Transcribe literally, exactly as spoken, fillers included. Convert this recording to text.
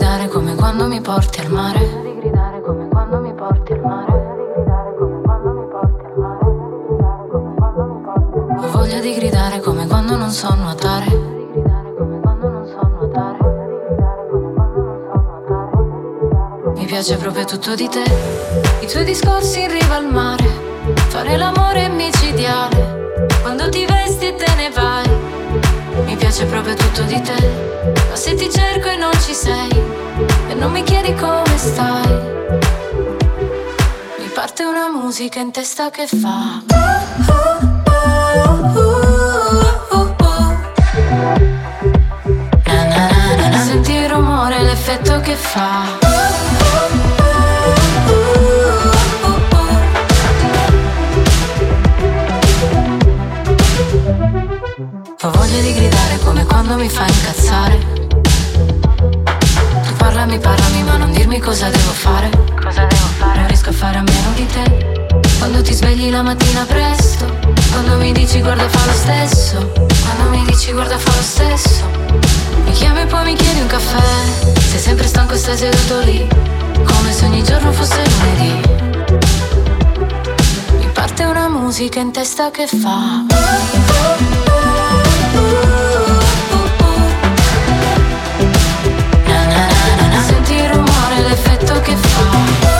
gridare come quando mi porti al mare. Ho voglia di gridare come quando mi porti al mare. Ho voglia di gridare come quando non so nuotare. Mi piace proprio tutto di te, i tuoi discorsi in riva al mare, fare l'amore è micidiale, quando ti vesti e te ne vai. Mi piace proprio tutto di te, ma se ti cerco e non ci sei, e non mi chiedi come stai, mi parte una musica in testa che fa uh, uh, uh, uh, uh, uh. Na, na, na, na, na. Senti il rumore, l'effetto che fa. Ho voglia di gridare come quando mi fai incazzare. Tu parlami, parlami, ma non dirmi cosa devo fare. Cosa devo fare? Non riesco a fare a meno di te. Quando ti svegli la mattina presto, quando mi dici guarda fa lo stesso, quando mi dici guarda fa lo stesso. Mi chiami e poi mi chiedi un caffè, sei sempre stanco e stai seduto lì, come se ogni giorno fosse lunedì. Mi parte una musica in testa che fa na na na na na. Senti il rumore, l'effetto che fa.